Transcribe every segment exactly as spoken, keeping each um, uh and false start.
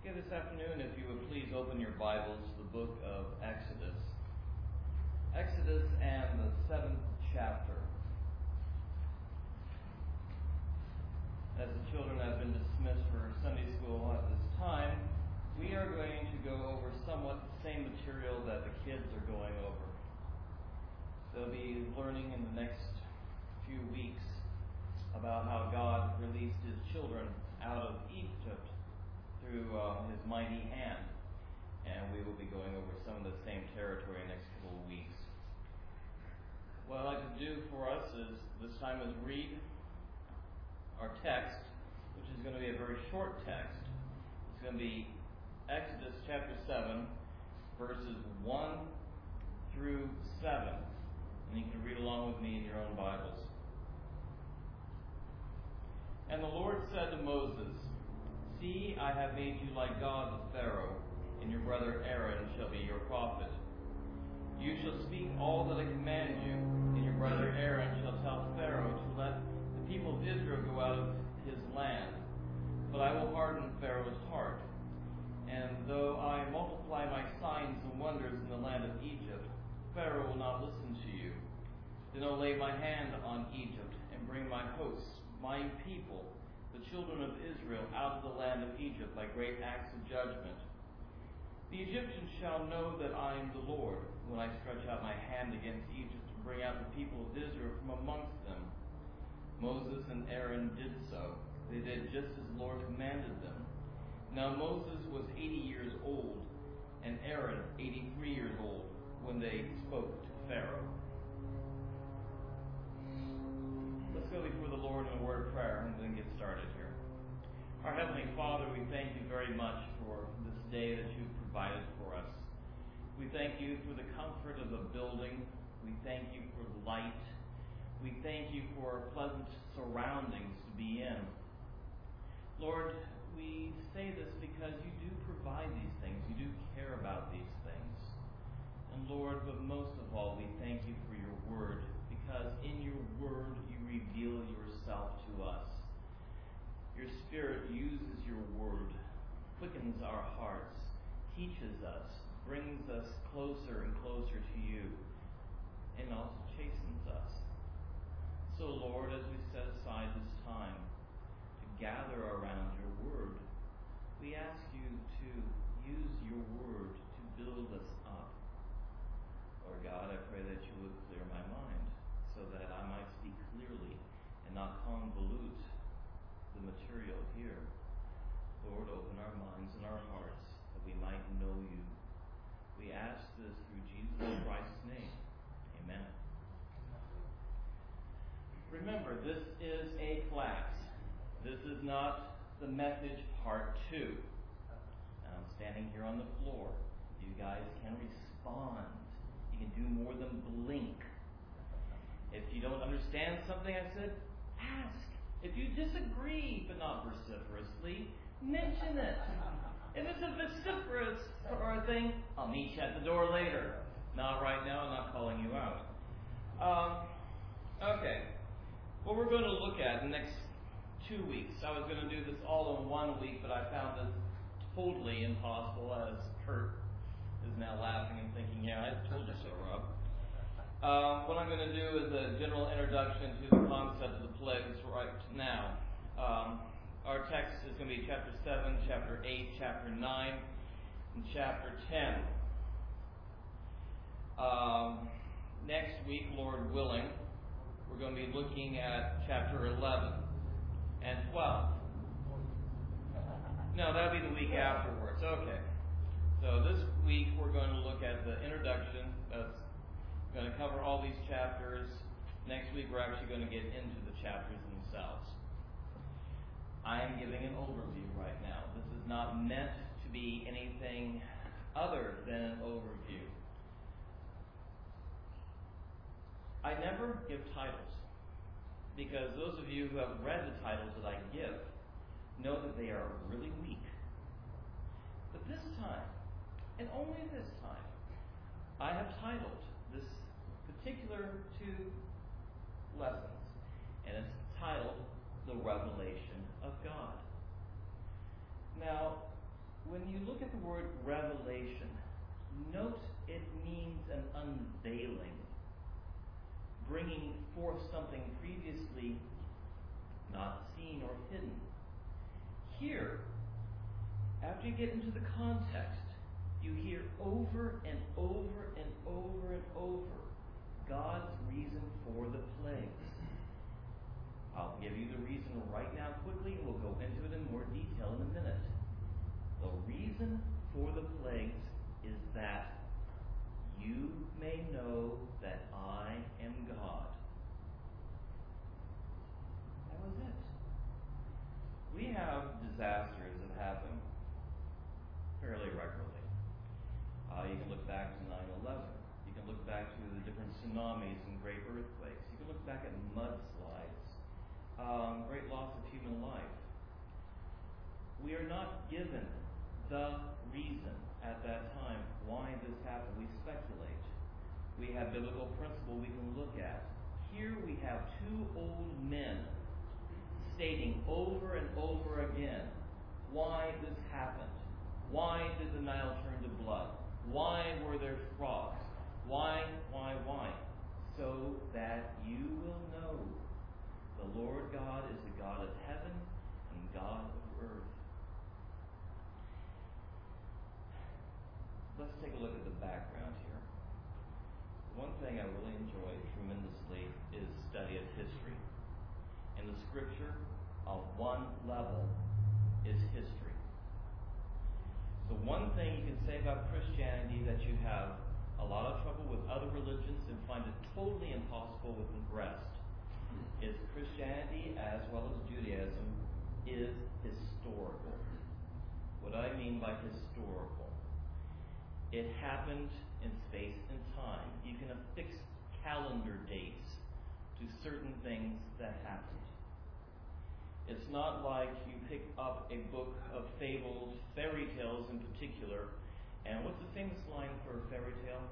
Okay, this afternoon, if you would please open your Bibles to the book of Exodus. Exodus and the seventh chapter. As the children have been dismissed for Sunday school at this time, we are going to go over somewhat the same material that the kids are going over. They'll be learning in the next few weeks about how God released His children out of Egypt through uh, His mighty hand. And we will be going over some of the same territory next couple of weeks. What I'd like to do for us is this time is read our text, which is going to be a very short text. It's going to be Exodus chapter seven, verses one through seven. And you can read along with me in your own Bibles. And the Lord said to Moses, "See, I have made you like God to Pharaoh, and your brother Aaron shall be your prophet. You shall speak all that I command you, and your brother Aaron shall tell Pharaoh to let the people of Israel go out of his land. But I will harden Pharaoh's heart. And though I multiply my signs and wonders in the land of Egypt, Pharaoh will not listen to you. Then I'll lay my hand on Egypt and bring my hosts, my people, the children of Israel, out of the land of Egypt by great acts of judgment. The Egyptians shall know that I am the Lord, when I stretch out my hand against Egypt to bring out the people of Israel from amongst them." Moses and Aaron did so. They did just as the Lord commanded them. Now Moses was eighty years old, and Aaron eighty-three years old, when they spoke to Pharaoh. Let's go before the Lord in a word of prayer and then get started here. Our Heavenly Father, we thank you very much for this day that you've provided for us. We thank you for the comfort of the building. We thank you for light. We thank you for pleasant surroundings to be in. Lord, we say this because you do provide these things. You do care about these things. And Lord, but most of all, we thank you for your word, because in your word you reveal yourself to us. Your Spirit uses your word, quickens our hearts, teaches us, brings us closer and closer to you, and also chastens us. So, Lord, as we set aside this time to gather around your word, we ask you to use your word to build us up. Lord God, I pray that you would clear my mind so that I might speak clearly and not convolute the material here. Lord, open our minds and our hearts that we might know you. We ask this through Jesus Christ's name. Amen. Remember, this is a class. This is not the message part two. I'm standing here on the floor. You guys can respond. You can do more than blink. If you don't understand something I said, ask. If you disagree, but not vociferously, mention it. If it's a vociferous or a thing, I'll meet you at the door later. Not right now, I'm not calling you out. Um, okay. What we're going to look at in the next two weeks. I was going to do this all in one week, but I found this totally impossible, as Kurt is now laughing and thinking, yeah, I told you so, Rob. Uh, what I'm going to do is a general introduction to the concept of the plagues right now. Um, our text is going to be chapter seven, chapter eight, chapter nine, and chapter ten. Um, next week, Lord willing, we're going to be looking at chapter eleven and twelve. No, that'll be the week afterwards. Okay. So this week we're going to look at the introduction. That's going to cover all these chapters. Next week we're actually going to get into the chapters themselves. I am giving an overview right now. This is not meant to be anything other than an overview. I never give titles, because those of you who have read the titles that I give know that they are really weak. But this time, and only this time, I have titled this particular two lessons, and it's titled The Revelation of God. Now, when you look at the word revelation, note it means an unveiling, bringing forth something previously not seen or hidden. Here, after you get into the context, you hear over and over and over and over God's reason for the plagues. I'll give you the reason right now quickly, and we'll go into it in more detail in a minute. The reason for the plagues is that you may know that I am God. That was it. We have disasters that happen fairly regularly. Uh, you can look back to nine eleven. You can look back to the different tsunamis and great earthquakes. You can look back at mudslides, um, great loss of human life. We are not given the reason at that time why this happened. We speculate. We have biblical principle we can look at. Here we have two old men stating over and over again why this happened. Why did the Nile turn to blood? Why were there frogs? Why, why, why? So that you will know the Lord God is the God of heaven and God of earth. Let's take a look at the background here. One thing I really enjoy tremendously is study of history. And the scripture, on one level, is history. So one thing you can say about Christianity that you have a lot of trouble with other religions and find it totally impossible with the rest is Christianity, as well as Judaism, is historical. What I mean by historical, it happened in space and time. You can affix calendar dates to certain things that happened. It's not like you pick up a book of fables, fairy tales in particular, and what's the famous line for a fairy tale?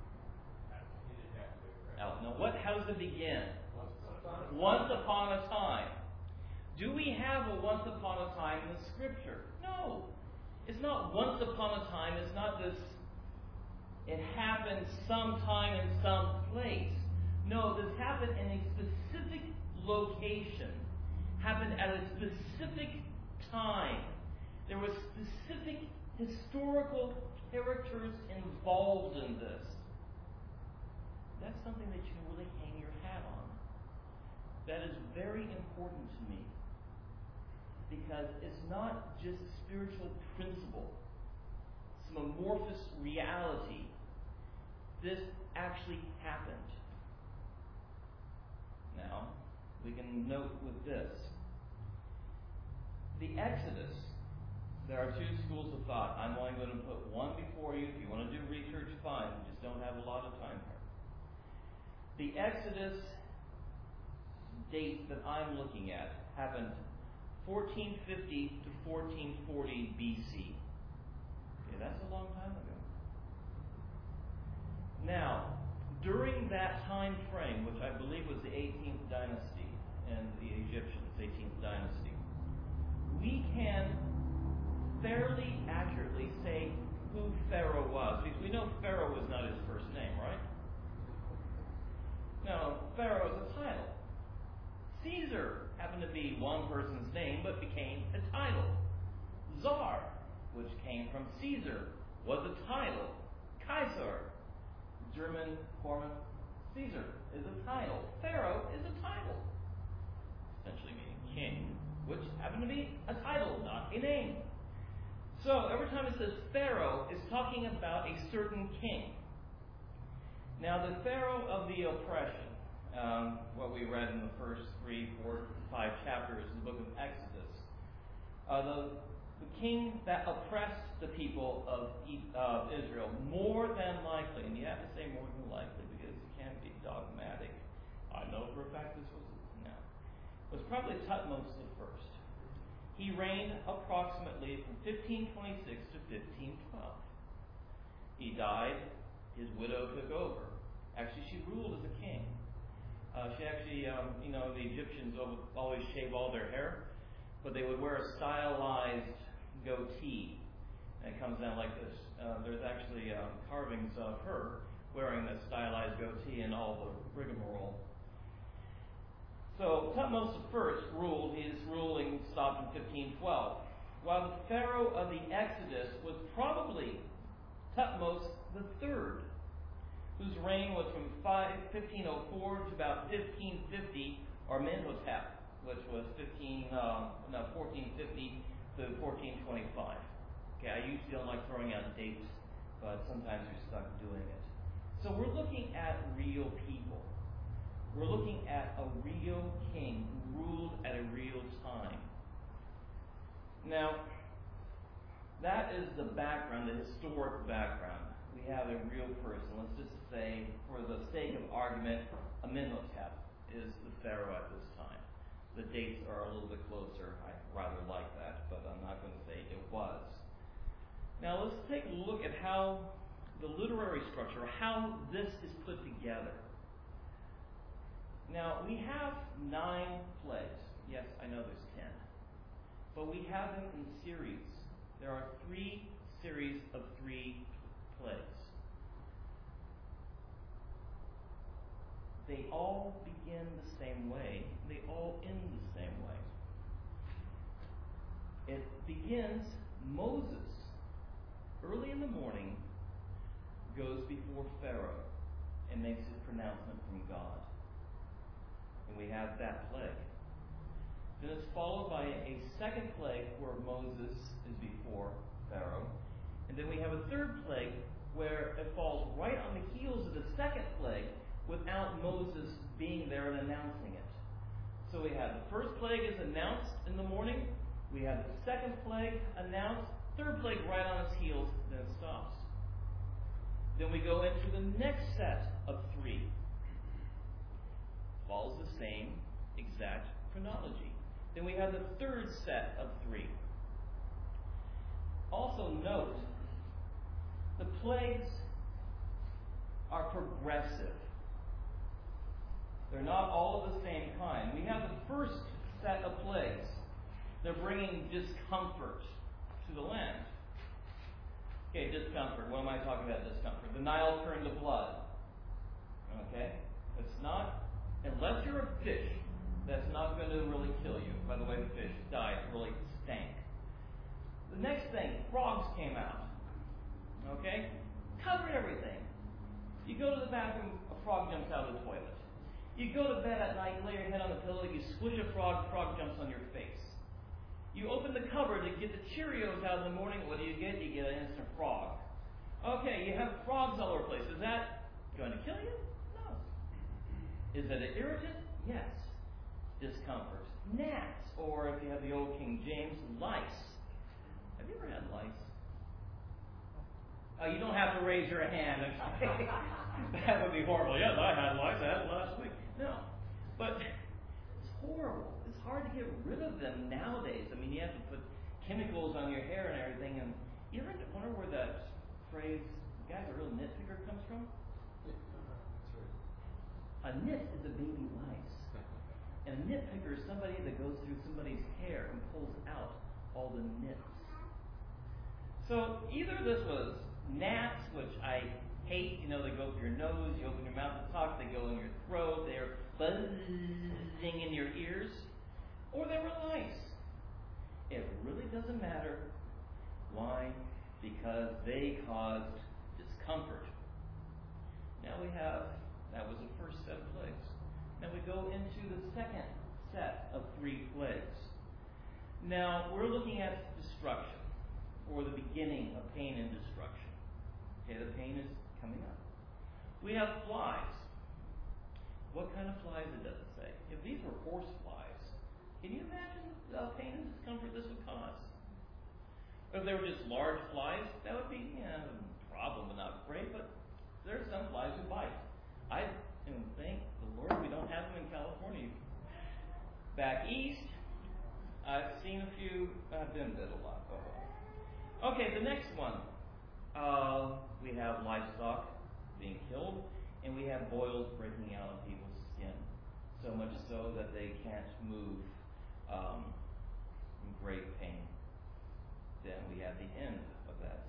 Out. Now, what? How does it begin? Once upon a time. Do we have a once upon a time in the Scripture? No. It's not once upon a time. It's not this, it happened sometime in some place. No, this happened in a specific location. Happened at a specific time. There were specific historical characters involved in this. That's something that you can really hang your hat on. That is very important to me. Because it's not just spiritual principle, some amorphous reality. This actually happened. Now, we can note with this. The Exodus, there are two schools of thought. I'm only going to put one before you. If you want to do research, fine. We just don't have a lot of time here. The Exodus date that I'm looking at happened fourteen fifty to fourteen forty B C. Okay, that's a long time ago. Now, during that time frame, which I believe was the eighteenth dynasty and the Egyptians, eighteenth dynasty, we can fairly accurately say who Pharaoh was. Because we know Pharaoh was not his first name, right? No, Pharaoh is a title. Caesar happened to be one person's name, but became a title. Tsar, which came from Caesar, was a title. Kaiser, German form of Caesar, is a title. Pharaoh is a title, essentially meaning king, which happened to be a title, not a name. So every time it says Pharaoh, it's talking about a certain king. Now the Pharaoh of the oppression, um, what we read in the first three, four, five chapters of the book of Exodus, uh, the, the king that oppressed the people of uh, Israel, more than likely, and you have to say more than likely because you can't be dogmatic. I know for a fact this was, no, was probably Thutmose the first. He reigned approximately from fifteen twenty-six to fifteen twelve. He died. His widow took over. Actually, she ruled as a king. Uh, she actually, um, you know, the Egyptians always shave all their hair, but they would wear a stylized goatee. And it comes down like this. Uh, there's actually uh, carvings of her wearing a stylized goatee and all the rigmarole. So Thutmose the First ruled. His ruling stopped in fifteen twelve. While the Pharaoh of the Exodus was probably Thutmose the Third, whose reign was from fifteen oh four to about fifteen fifty, or Amenhotep, which was fifteen, uh, no, fourteen fifty to fourteen twenty-five. Okay, I usually don't like throwing out dates, but sometimes you're stuck doing it. So we're looking at real people. We're looking at a real king who ruled at a real time. Now, that is the background, the historic background. We have a real person. Let's just say, for the sake of argument, Amenhotep is the pharaoh at this time. The dates are a little bit closer. I rather like that, but I'm not going to say it was. Now, let's take a look at how the literary structure, how this is put together. Now, we have nine plagues. Yes, I know there's ten. But we have them in series. There are three series of three plagues. They all begin the same way. They all end the same way. It begins, Moses, early in the morning, goes before Pharaoh and makes his pronouncement from God. And we have that plague. Then it's followed by a second plague where Moses is before Pharaoh. And then we have a third plague where it falls right on the heels of the second plague without Moses being there and announcing it. So we have the first plague is announced in the morning. We have the second plague announced. Third plague right on its heels. Then it stops. Then we go into the next set of three. Follows the same exact chronology. Then we have the third set of three. Also note, the plagues are progressive. They're not all of the same kind. We have the first set of plagues. They're bringing discomfort to the land. Okay, discomfort. What am I talking about, discomfort? The Nile turned to blood. Okay? It's not, unless you're a fish, that's not going to really kill you. By the way, the fish died, really stank. The next thing, frogs came out. Okay? Covered everything. You go to the bathroom, a frog jumps out of the toilet. You go to bed at night, you lay your head on the pillow, you squish a frog, frog jumps on your face. You open the cupboard to get the Cheerios out in the morning, what do you get? You get an instant frog. Okay, you have frogs all over the place. Is that going to kill you? No. Is it an irritant? Yes. Discomfort. Gnats, or if you have the old King James, lice. Have you ever had lice? Oh, you don't have to raise your hand. Okay? That would be horrible. Yes, I had lice. I had it last week. No. But it's horrible. It's hard to get rid of them nowadays. I mean, you have to put chemicals on your hair and everything. And you ever wonder where that phrase, the guy's a real nitpicker, comes from? A nit is a baby lice. And a nitpicker is somebody that goes through somebody's hair and pulls out all the nits. So either this was gnats, which I hate, you know, they go through your nose, you open your mouth to talk, they go in your throat, they're buzzing in your ears, or they were lice. It really doesn't matter. Why? Because they caused discomfort. Now we have, that was the first set of plagues. Now we go into the second set of three plagues. Now we're looking at destruction, or the beginning of pain and destruction. Okay, the pain is coming up. We have flies. What kind of flies, it doesn't say. If these were horse flies, can you imagine the pain and discomfort this would cause? If they were just large flies, that would be, you know, a problem, but not great, but there are some flies who bite. I thank the Lord we don't have them in California. Back east, I've seen a few, I've been bit a lot. Oh. Okay, the next one. Uh, we have livestock being killed, and we have boils breaking out on people's skin. So much so that they can't move um, in great pain. Then we have the end of that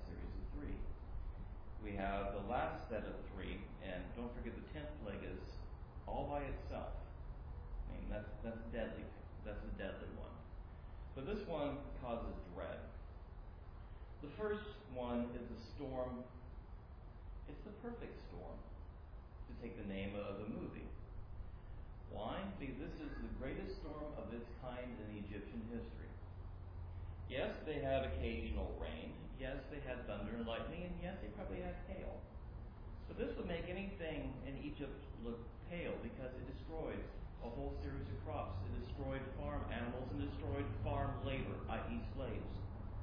We have the last set of three, and don't forget the tenth plague is all by itself. I mean, that's that's deadly. That's a deadly one. But this one causes dread. The first one is the storm. It's the perfect storm, to take the name of the movie. Why? Because this is the greatest storm of its kind in Egyptian history. Yes, they had occasional rain. Yes, they had thunder and lightning. And yes, they probably had hail. But this would make anything in Egypt look pale because it destroyed a whole series of crops. It destroyed farm animals and destroyed farm labor, that is slaves.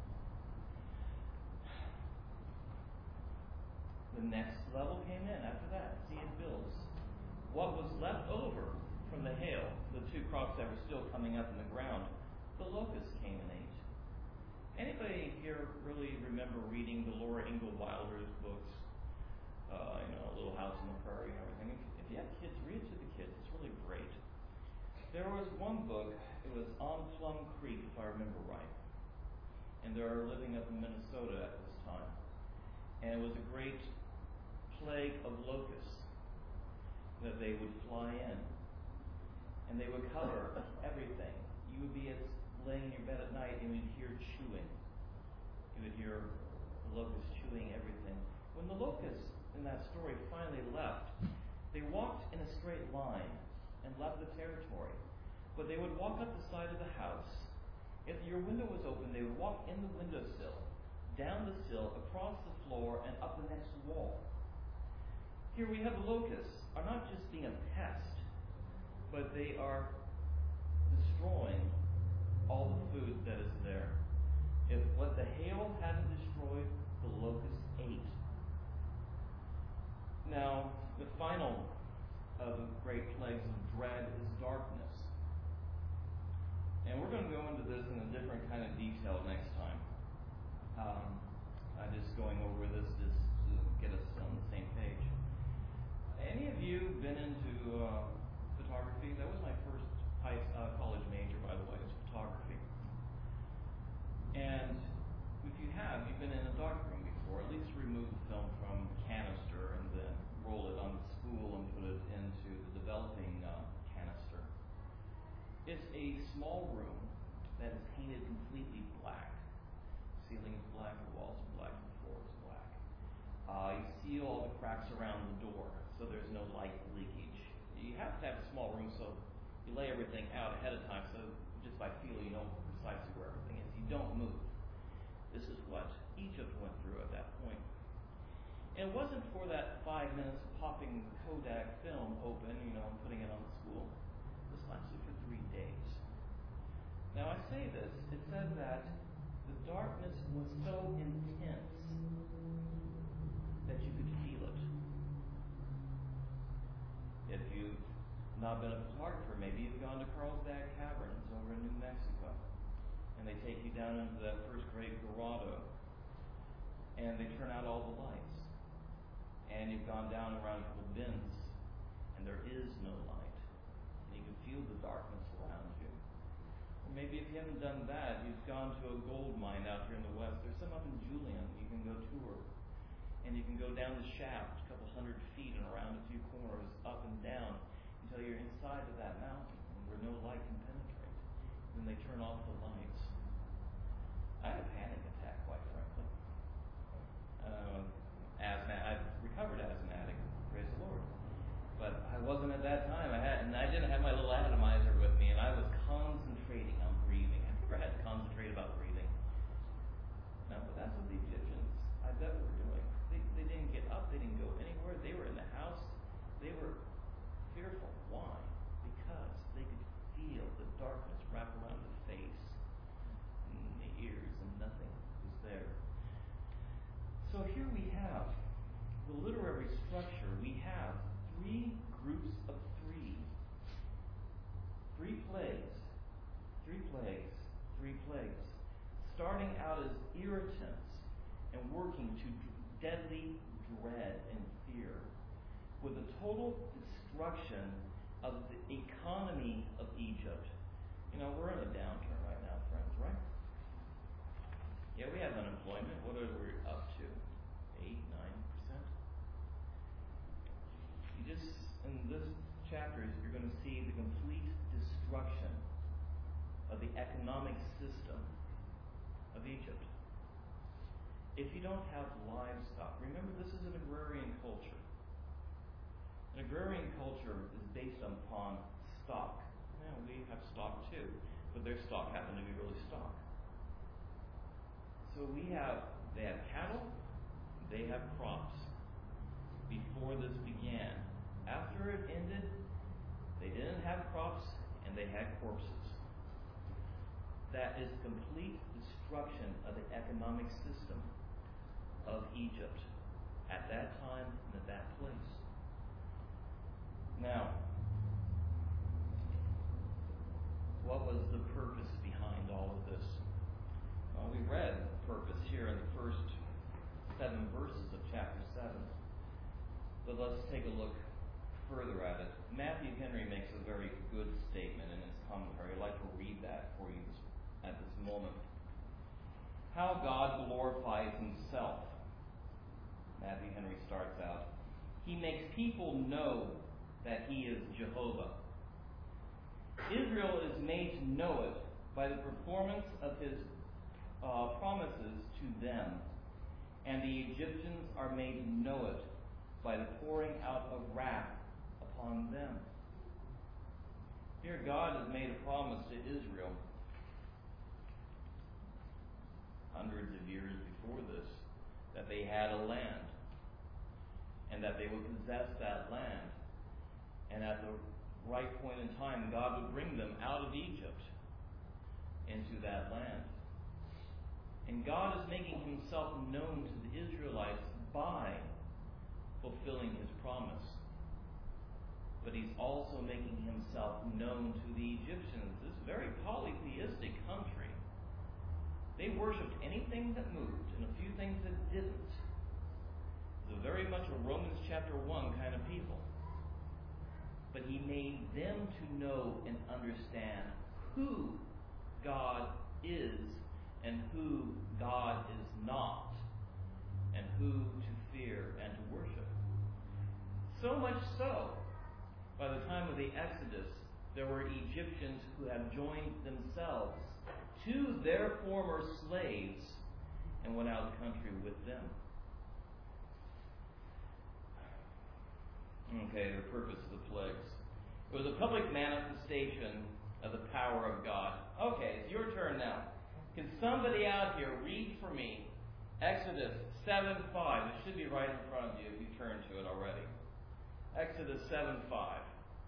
The next level came in after that. See, it builds. What was left over from the hail, the two crops that were still coming up in the ground, the locusts came and ate. Anybody here really remember reading the Laura Ingalls Wilder's books? Uh, you know, Little House on the Prairie and everything. If, if you have kids, read it to the kids. It's really great. There was one book, it was On Plum Creek, if I remember right. And they were living up in Minnesota at this time. And it was a great plague of locusts that they would fly in. And they would cover everything. You would be at, laying in your bed at night and you'd hear chewing. You would hear the locusts chewing everything. When the locusts in that story finally left, they walked in a straight line and left the territory. But they would walk up the side of the house. If your window was open, they would walk in the windowsill, down the sill, across the floor, and up the next wall. Here we have the locusts are not just being a pest, but they are destroying all the food that is there. If what the hail hadn't destroyed, the locusts ate. Now, the final of the great plagues of dread is darkness. And we're going to go into this in a different kind of detail next time. Um, I'm just going over this just to get us on the same page. Any of you been into uh, photography? That was my first high, uh, college major, by the way, is photography. And if you have, you've been in a darkroom before. At least remove the film from the canister and then roll it on the spool and put it into the developing uh, canister. It's a small room that is painted completely black. The ceiling is black, the walls are black, the floor is black. Uh, you seal all the cracks around the door so there's no light leakage. You have to have a small room, so you lay everything out ahead of time so just by feel you know precisely where everything is. You don't move. This is what Egypt went through at that point. And it wasn't for that five minutes of popping the Kodak film open, you know, and putting it on the spool. This lasted for three days. Now I say this, it says that the darkness was so intense that you could feel it. If you've not been a photographer, maybe you've gone to Carlsbad Caverns over in New Mexico, and they take you down into that first great grotto, and they turn out all the lights. And you've gone down around a couple bins, and there is no light. And you can feel the darkness around you. Or maybe if you haven't done that, you've gone to a gold mine out here in the west. There's some up in Julian you can go tour. And you can go down the shaft a couple hundred feet and around a few corners, up and down, until you're inside of that mountain where no light can penetrate. Then they turn off the lights. I had a panic attack, quite frankly. Uh, asthma, I've recovered asthmatic, praise the Lord. But I wasn't at that time. I had, and I didn't have my little atomizer with me, and I was concentrating on breathing. I've never had to concentrate about breathing. No, but that's what the Egyptians, I bet, were doing. They, they didn't get up. They didn't go anywhere. They were in the house. They were fearful. Why? Because they could feel the darkness wrap around the face and the ears, and nothing was there. So here we have the literary structure. We have three groups of three. Three plagues. Three plagues. Three plagues. Starting out as irritants and working to deadly dread and fear, with a total destruction of the economy of Egypt. You know, we're in a downturn right now, friends, right? Yeah, we have unemployment. What are we up to? Eight, nine percent? just, in this chapter, you're going to see the complete destruction of the economic system of Egypt. If you don't have livestock, remember this is an agrarian culture. An agrarian culture is based upon stock. Now, we have stock too, but their stock happened to be really stock. So we have, they have cattle, they have crops. Before this began. After it ended, they didn't have crops and they had corpses. That is complete destruction of the economic system of Egypt at that time and at that place. Now, what was the purpose behind all of this? Well, we read the purpose here in the first seven verses of chapter seven. But let's take a look further at it. Matthew Henry makes a very good statement in his commentary. I'd like to read that for you at this moment. How God glorifies himself. Matthew Henry starts out. He makes people know that he is Jehovah. Israel is made to know it by the performance of his uh, promises to them, and the Egyptians are made to know it by the pouring out of wrath upon them. Here God has made a promise to Israel hundreds of years before this, that they had a land, and that they would possess that land. And at the right point in time, God would bring them out of Egypt into that land. And God is making himself known to the Israelites by fulfilling his promise. But he's also making himself known to the Egyptians, this very polytheistic country. They worshipped anything that moved and a few things that didn't. It's very much a Romans chapter one kind of people. But he made them to know and understand who God is and who God is not, and who to fear and to worship. So much so, by the time of the Exodus, there were Egyptians who had joined themselves to their former slaves and went out of the country with them. Okay, the purpose of the plagues. It was a public manifestation of the power of God. Okay, it's your turn now. Can somebody out here read for me Exodus seven five? It should be right in front of you if you turned to it already. Exodus seven five.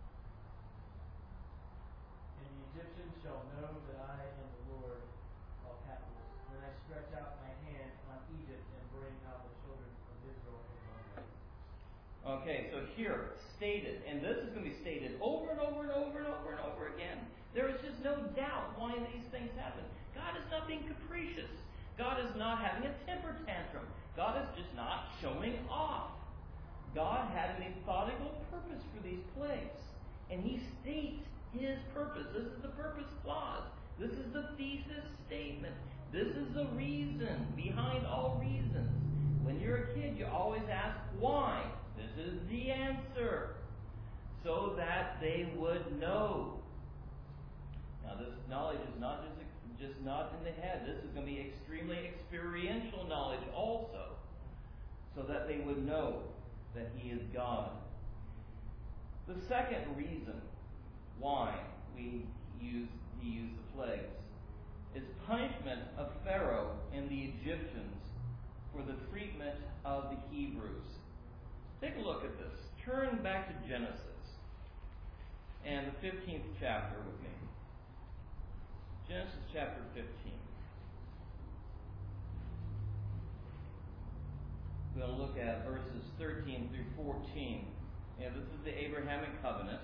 And the Egyptians shall know that I am the Lord, all capitals, when I stretch out my hand on Egypt and bring out the children of Israel from Egypt. Okay, so here, stated, and this is going to be stated over and over and over and over and over again. There is just no doubt why these things happen. God is not being capricious. God is not having a temper tantrum. God is just not showing off. God had a methodical purpose for these plagues. And he states his purpose. This is the purpose clause. This is the thesis statement. This is the reason behind all reasons. When you're a kid, you always ask why. This is the answer. So that they would know. Now this knowledge is not just, just not in the head. This is going to be extremely experiential knowledge also. So that they would know that he is God. The second reason why we use he used the plagues is punishment of Pharaoh and the Egyptians for the treatment of the Hebrews. Take a look at this. Turn back to Genesis and the fifteenth chapter with me. Genesis chapter fifteen. We're going to look at verses thirteen through fourteen. And this is the Abrahamic covenant.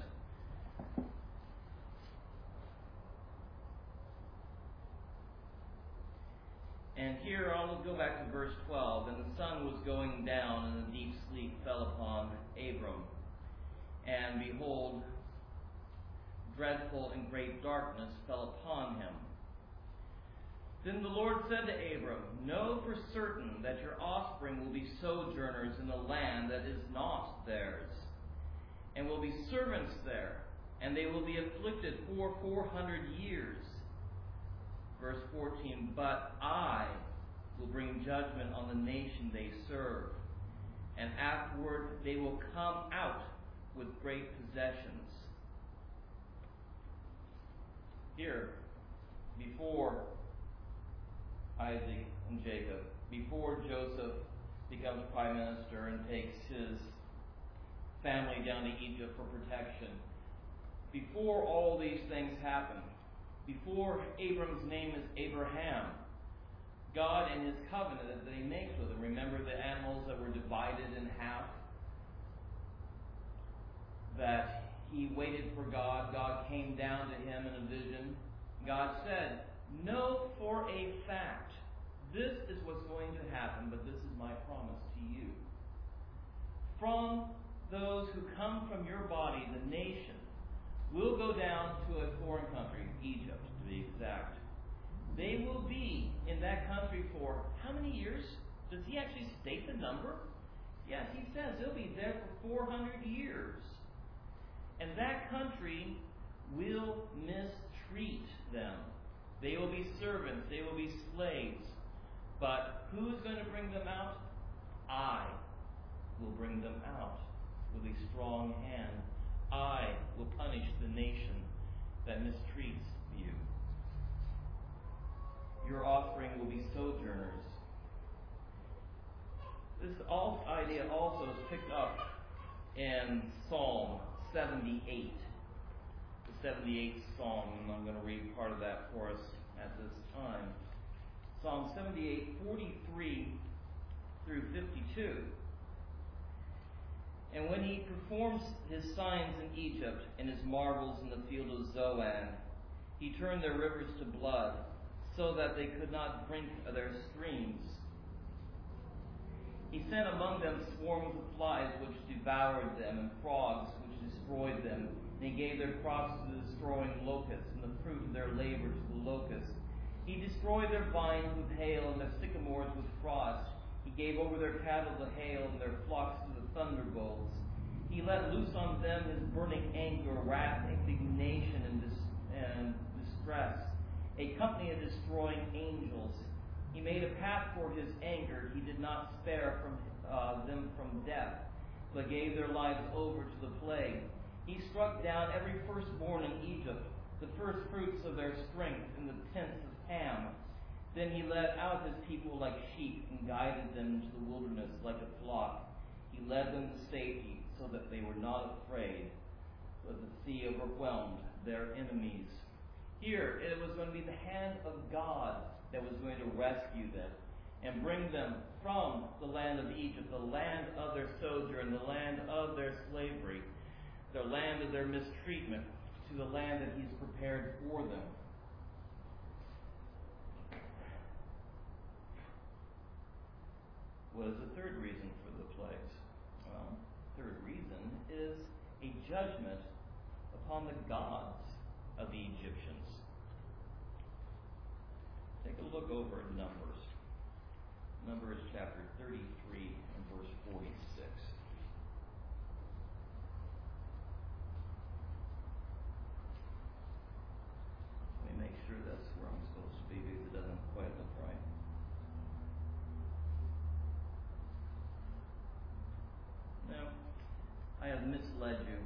And here I'll go back to verse twelve. And the sun was going down, and a deep sleep fell upon Abram. And behold, dreadful and great darkness fell upon him. Then the Lord said to Abram, know for certain that your offspring will be sojourners in a land that is not theirs, and will be servants there, and they will be afflicted for four hundred years. Verse fourteen, but I will bring judgment on the nation they serve, and afterward they will come out with great possessions. Here, before Isaac and Jacob, before Joseph becomes prime minister and takes his family down to Egypt for protection, before all these things happen, before Abram's name is Abraham, God and his covenant that he makes with him. Remember the animals that were divided in half? That he waited for God. God came down to him in a vision. God said, know for a fact, this is what's going to happen, but this is my promise to you. From those who come from your body, the nation will go down to a foreign country, Egypt to be exact. They will be in that country for how many years? Does he actually state the number? Yes, he says they'll be there for four hundred years. And that country will mistreat them. They will be servants. They will be slaves. But who's going to bring them out? I will bring them out with a strong hand. I will punish the nation that mistreats you. Your offspring will be sojourners. This idea also is picked up in Psalm seventy-eight. The seventy-eighth Psalm, and I'm going to read part of that for us at this time. Psalm seventy-eight, forty-three through fifty-two. And when he performs his signs in Egypt and his marvels in the field of Zoan, he turned their rivers to blood, so that they could not drink of their streams. He sent among them swarms of flies which devoured them, and frogs which destroyed them. And he gave their crops to the destroying locusts, and the fruit of their labor to the locusts. He destroyed their vines with hail, and their sycamores with frost. He gave over their cattle to hail, and their flocks to the thunderbolts. He let loose on them his burning anger, wrath, indignation, and, dis- and distress, a company of destroying angels. He made a path for his anger. He did not spare from uh, them from death, but gave their lives over to the plague. He struck down every firstborn in Egypt, the first fruits of their strength in the tents of Ham. Then he led out his people like sheep and guided them into the wilderness like a flock. He led them to safety so that they were not afraid, but the sea overwhelmed their enemies. Here, it was going to be the hand of God that was going to rescue them and bring them from the land of Egypt, the land of their sojourn, the land of their slavery, the land of their mistreatment, to the land that he's prepared for them. What is the third reason for the plagues? Well, the third reason is a judgment upon the gods of the Egyptians. Take a look over at Numbers. Numbers chapter thirty-three and verse forty-six. Let me make sure that's where I'm supposed to be because it doesn't quite look right. No, I have misled you.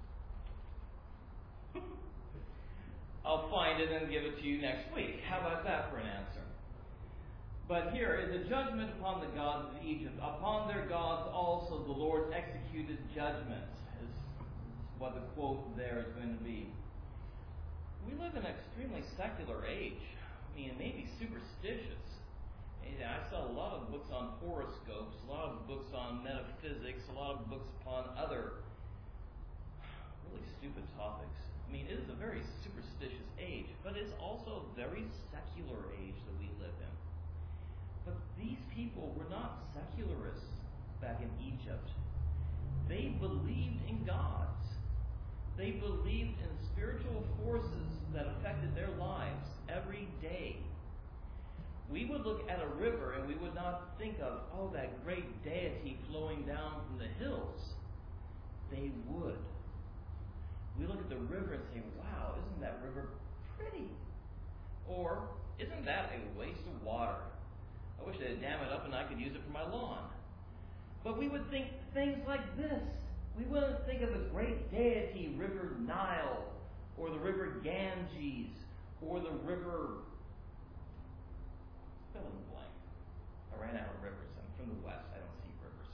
I'll find it and give it to you next week. How about that for an answer? But here is a judgment upon the gods of Egypt. Upon their gods also the Lord executed judgment, is what the quote there is going to be. We live in an extremely secular age. I mean, it may be superstitious. I saw a lot of books on horoscopes, a lot of books on metaphysics, a lot of books upon other really stupid topics. I mean, it is a very superstitious age, but it's also a very secular age that we live in. But these people were not secularists back in Egypt. They believed in gods. They believed in spiritual forces that affected their lives every day. We would look at a river and we would not think of, oh, that great deity flowing down from the hills. They would. We look at the river and say, wow, isn't that river pretty? Or, isn't that a waste of water? I wish they'd dam it up and I could use it for my lawn. But we would think things like this. We wouldn't think of the great deity, River Nile, or the River Ganges, or the River... fill in the blank. I ran out of rivers. I'm from the West. I don't see rivers.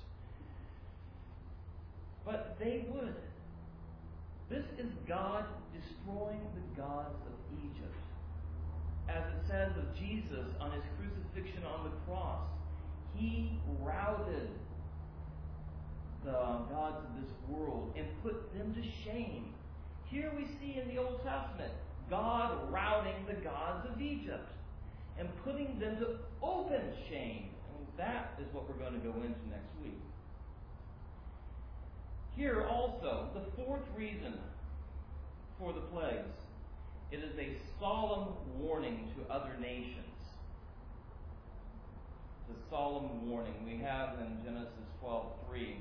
But they would. This is God destroying the gods of Egypt. As it says of Jesus on his crucifixion on the cross, he routed the gods of this world and put them to shame. Here we see in the Old Testament God routing the gods of Egypt and putting them to open shame. And that is what we're going to go into next week. Here also, the fourth reason for the plagues. It is a solemn warning to other nations. It's a solemn warning. We have in Genesis twelve three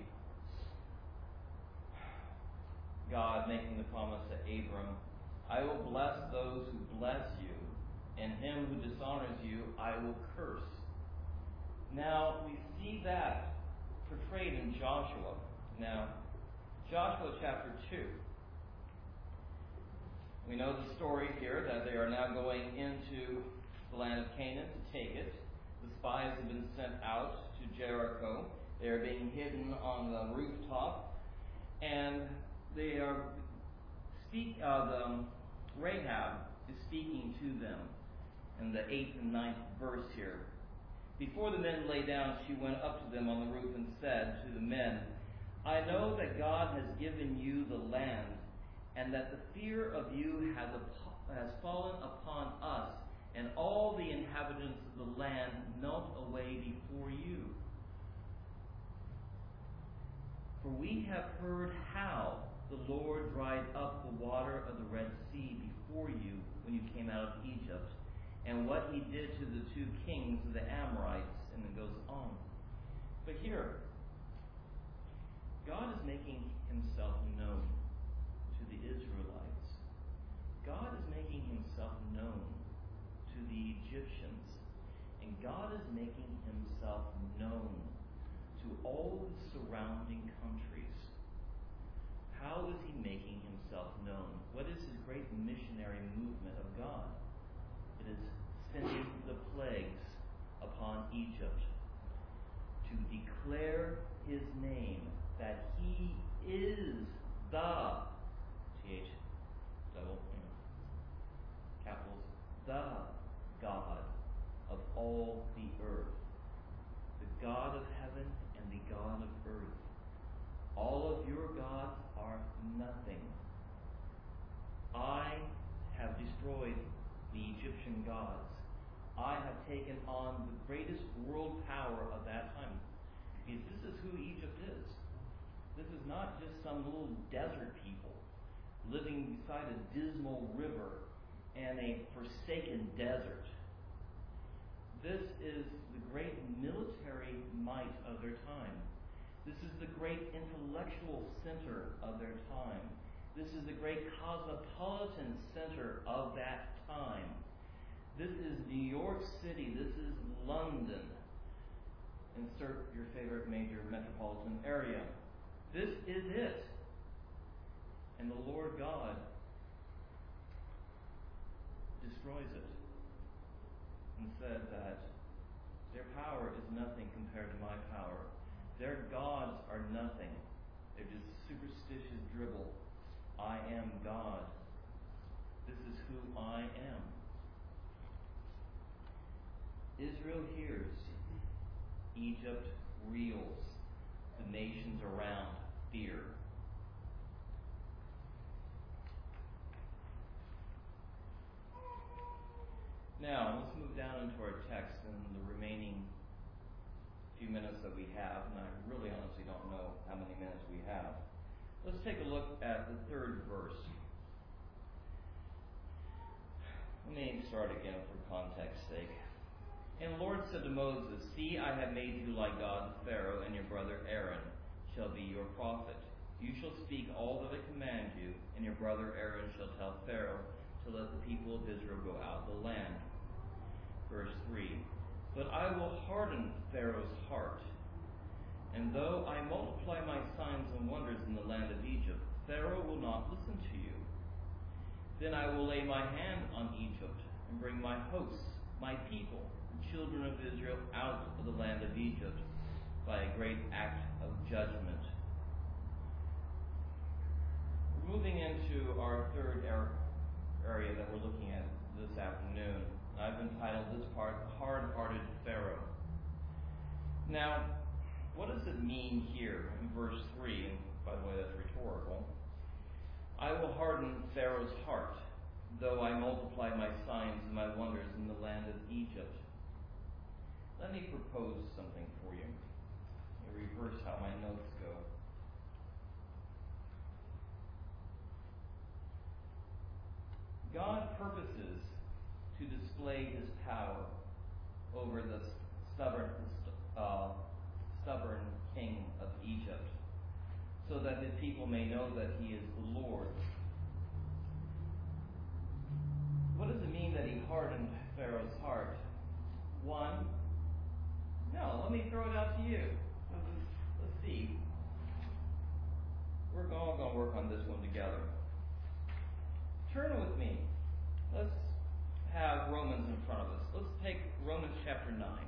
God making the promise to Abram, I will bless those who bless you, and him who dishonors you I will curse. Now, we see that portrayed in Joshua. Now, Joshua chapter two. We know the story here that they are now going into the land of Canaan to take it. The spies have been sent out to Jericho. They are being hidden on the rooftop. And they are speak. Uh, the Rahab is speaking to them in the eighth and ninth verse here. Before the men lay down, she went up to them on the roof and said to the men, I know that God has given you the land, and that the fear of you has, has fallen upon us, and all the inhabitants of the land melt away before you. For we have heard how the Lord dried up the water of the Red Sea before you when you came out of Egypt, and what he did to the two kings of the Amorites, and it goes on. But here, God is making himself known to the Israelites. God is making himself known to the Egyptians. And God is making himself known to all the surrounding countries. How is he making himself known? What is his great missionary movement of God? It is sending the plagues upon Egypt to declare his name, that he is the T H double, you know, capitals, the God of all the earth, the God of heaven and the God of earth. All of your gods are nothing. I have destroyed the Egyptian gods. I have taken on the greatest world power of that time. Because this is who Egypt is. This is not just some little desert people living beside a dismal river and a forsaken desert. This is the great military might of their time. This is the great intellectual center of their time. This is the great cosmopolitan center of that time. This is New York City. This is London. Insert your favorite major metropolitan area. This is it. And the Lord God destroys it and said that their power is nothing compared to my power. Their gods are nothing. They're just superstitious dribble. I am God. This is who I am. Israel hears. Egypt reels. The nations around fear. Now, let's move down into our text in the remaining few minutes that we have, and I really honestly don't know how many minutes we have. Let's take a look at the third verse. Let me start again for context's sake. And the Lord said to Moses, See, I have made you like God Pharaoh, and your brother Aaron shall be your prophet. You shall speak all that I command you, and your brother Aaron shall tell Pharaoh to let the people of Israel go out of the land. Verse three. But I will harden Pharaoh's heart, and though I multiply my signs and wonders in the land of Egypt, Pharaoh will not listen to you. Then I will lay my hand on Egypt and bring my hosts, my people, the children of Israel, out of the land of Egypt by a great act of judgment. We're moving into our third area that we're looking at this afternoon. I've entitled this part, Hard-Hearted Pharaoh. Now, what does it mean here in verse three? And by the way, that's rhetorical. I will harden Pharaoh's heart, though I multiply my signs and my wonders in the land of Egypt. Let me propose something for you. Let me reverse how my notes go. God purposes to display his power over the stubborn, uh, stubborn king of Egypt, so that his people may know that he is the Lord. What does it mean that he hardened Pharaoh's heart? One, no, let me throw it out to you. Let's, let's see. We're all going to work on this one together. Turn with me. Let's have Romans in front of us. Let's take Romans chapter nine.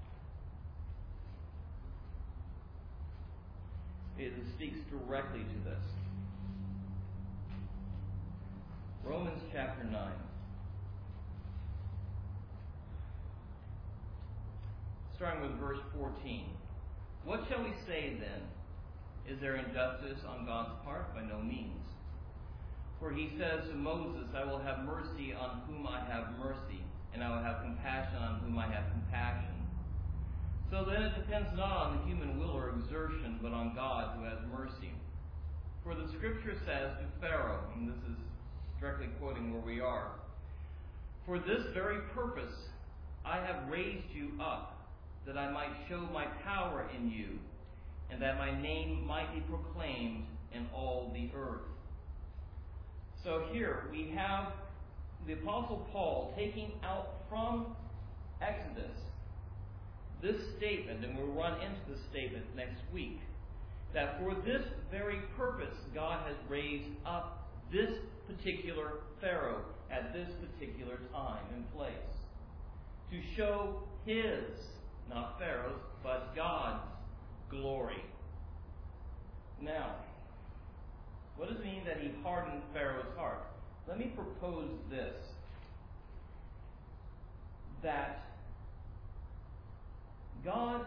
It speaks directly to this. Romans chapter nine. Starting with verse fourteen. What shall we say then? Is there injustice on God's part? By no means. For he says to Moses, I will have mercy on whom I have mercy, and I will have compassion on whom I have compassion. So then it depends not on the human will or exertion, but on God who has mercy. For the scripture says to Pharaoh, and this is directly quoting where we are, for this very purpose I have raised you up, that I might show my power in you, and that my name might be proclaimed in all the earth. So here we have the Apostle Paul taking out from Exodus this statement, and we'll run into this statement next week, that for this very purpose God has raised up this particular Pharaoh at this particular time and place, to show his, not Pharaoh's, but God's glory. Now, what does it mean that he hardened Pharaoh's heart? Let me propose this, that God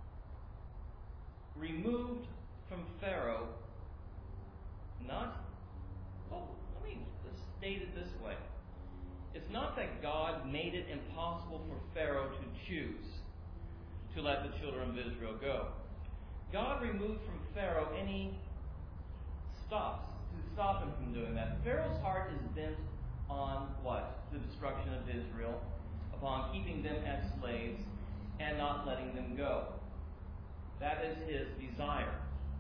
removed from Pharaoh, not, well, let me state it this way. It's not that God made it impossible for Pharaoh to choose to let the children of Israel go. God removed from Pharaoh any stops, to stop him from doing that. Pharaoh's heart is bent on what? The destruction of Israel, upon keeping them as slaves and not letting them go. That is his desire.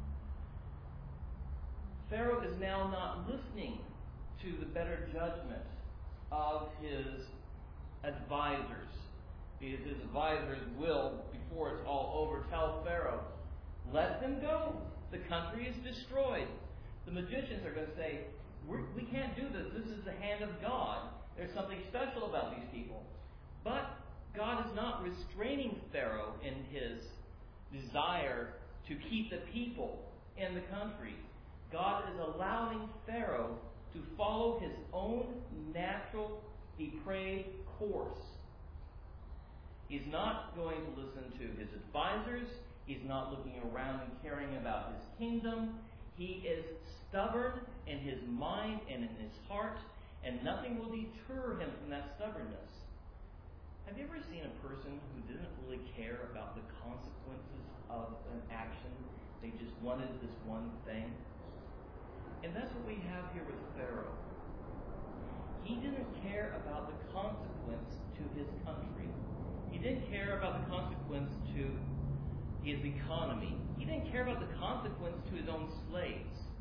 Pharaoh is now not listening to the better judgment of his advisors, because his advisors will, before it's all over, tell Pharaoh, let them go. The country is destroyed. The magicians are going to say, We're, we can't do this. This is the hand of God. There's something special about these people. But God is not restraining Pharaoh in his desire to keep the people in the country. God is allowing Pharaoh to follow his own natural, depraved course. He's not going to listen to his advisors. He's not looking around and caring about his kingdom. He is stubborn in his mind and in his heart, and nothing will deter him from that stubbornness. Have you ever seen a person who didn't really care about the consequences of an action? They just wanted this one thing. And that's what we have here with Pharaoh. He didn't care about the consequence to his country. He didn't care about the consequence to his economy. He didn't care about the consequence to his own slaves.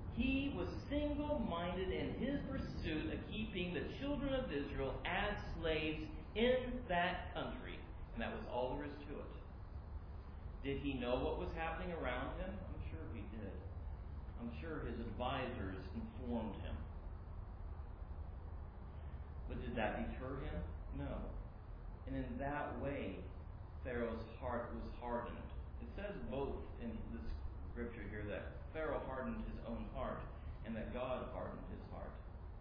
He was single-minded in his pursuit of keeping the children of Israel as slaves in that country. And that was all there is to it. Did he know what was happening around him? I'm sure he did. I'm sure his advisors informed him. But did that deter him? No. And in that way, Pharaoh's heart was hardened. It says both in this scripture here that Pharaoh hardened his own heart and that God hardened his heart.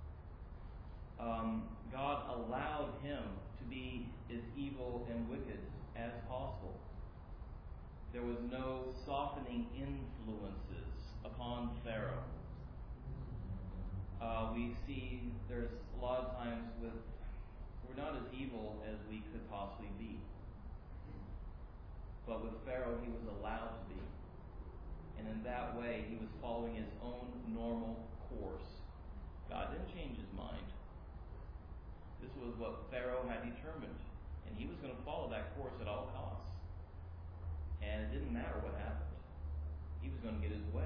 Um, God allowed him to be as evil and wicked as possible. There was no softening influences upon Pharaoh. Uh, we see there's a lot of times with we're not as evil as we could possibly be. But with Pharaoh, he was allowed to be. And in that way, he was following his own normal course. God didn't change his mind. This was what Pharaoh had determined. And he was going to follow that course at all costs. And it didn't matter what happened. He was going to get his way.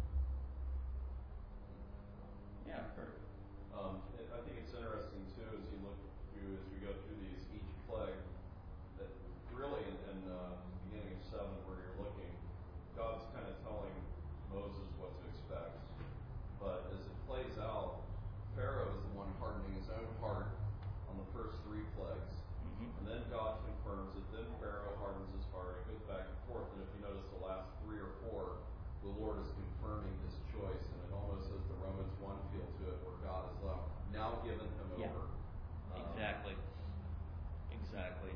Yeah, Kurt. Um, I think it's interesting, too, as you look through, as we go through these, each plague, that really in, in uh, the beginning of seven, where you're looking, God's kind of telling Moses what to expect. But as it plays out, Pharaoh is the one hardening his own heart on the first three plagues. Mm-hmm. And then God confirms it. Then Pharaoh hardens his heart. It goes back and forth. And if you notice the last three or four, the Lord is confirming his choice. And it almost has the Romans one feel to it, where God has now given him yeah. over. Um, exactly. Exactly.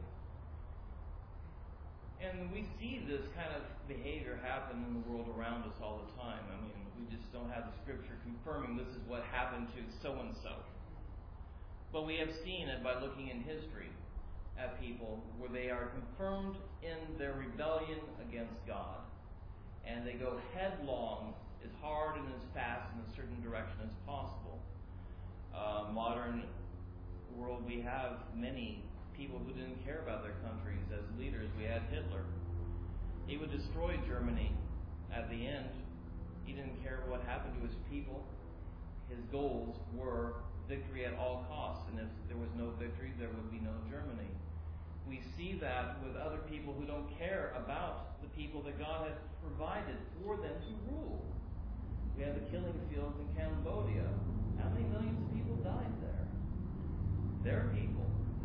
And we see this kind of behavior happen in the world around us all the time. I mean, we just don't have the scripture confirming this is what happened to so-and-so. But we have seen it by looking in history at people where they are confirmed in their rebellion against God. And they go headlong as hard and as fast in a certain direction as possible. Uh, modern world, we have many people who didn't care about their countries as leaders. We had Hitler. He would destroy Germany at the end. He didn't care what happened to his people. His goals were victory at all costs, and if there was no victory, there would be no Germany. We see that with other people who don't care about the people that God has provided for them to rule. We had the killing fields in Cambodia. How many millions of people died there? Their people.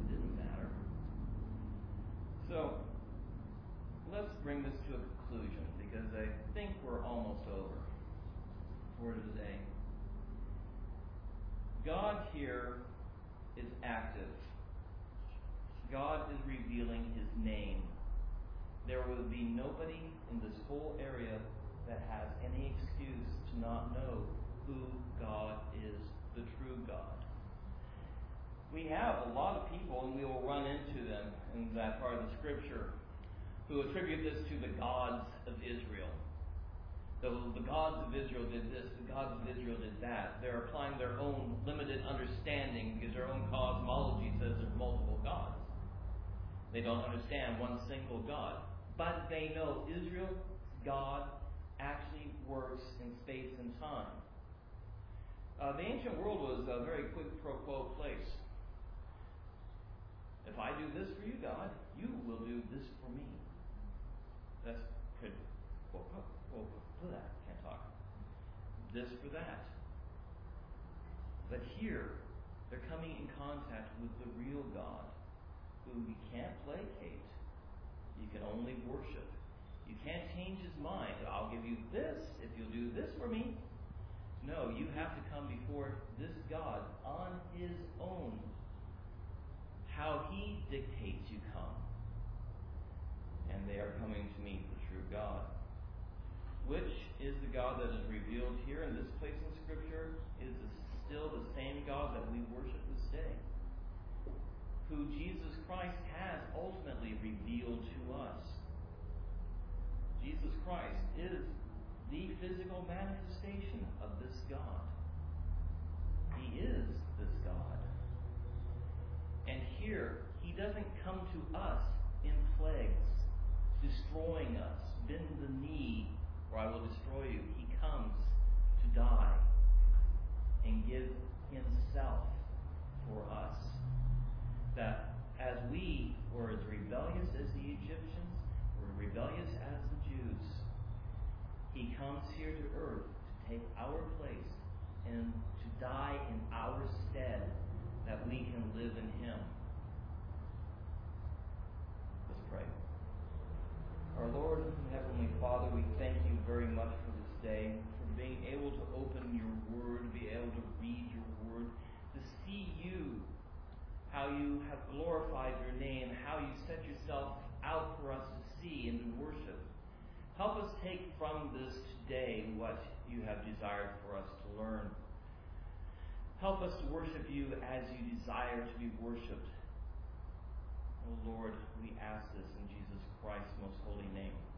So, let's bring this to a conclusion, because I think we're almost over for today. God here is active. God is revealing his name. There will be nobody in this whole area that has any excuse to not know who God is, the true God. We have a lot of people, and we will run into them in that part of the scripture, who attribute this to the gods of Israel. So the gods of Israel did this, the gods of Israel did that. They're applying their own limited understanding because their own cosmology says there's multiple gods. They don't understand one single God. But they know Israel's God actually works in space and time. Uh, the ancient world was a very quid pro quo place. If I do this for you, God, you will do this for me. That's quid pro quo for that. Can't talk. This for that. But here, they're coming in contact with the real God, who you can't placate. You can only worship. You can't change his mind. I'll give you this if you'll do this for me. No, you have to come before this God on his own. How he dictates you come. And they are coming to meet the true God. Which is the God that is revealed here in this place in Scripture is still the same God that we worship this day. Who Jesus Christ has ultimately revealed to us. Jesus Christ is the physical manifestation of this God. He is this God. And here, he doesn't come to us in plagues, destroying us. Bend the knee, or I will destroy you. He comes to die and give himself for us. That as we were as rebellious as the Egyptians, were rebellious as the Jews, he comes here to earth to take our place and to die in our stead, that we can live in him. Let's pray. Our Lord and Heavenly Father, we thank you very much for this day, for being able to open your word, be able to read your word, to see you, how you have glorified your name, how you set yourself out for us to see and to worship. Help us take from this today what you have desired for us to learn. Help us to worship you as you desire to be worshipped. Oh Lord, we ask this in Jesus Christ's most holy name.